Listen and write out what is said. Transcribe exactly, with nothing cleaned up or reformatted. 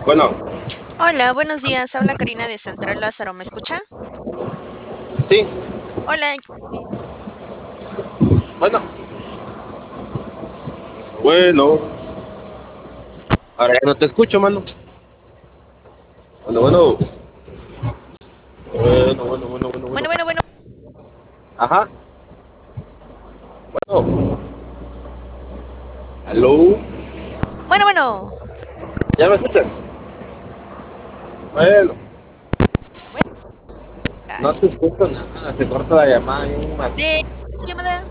Bueno, Hola, buenos días. Habla Karina de Central Lázaro, ¿me escucha? sí, Hola, bueno, bueno, ahora ya no te escucho, mano. Bueno, bueno, bueno, bueno, bueno, bueno, bueno. bueno, bueno, bueno, Ajá, bueno, aló, bueno, bueno. ¿ya me escuchas? Bueno, Bueno, no ay, te escucho nada, se corta la llamada. bien de machín. llamada.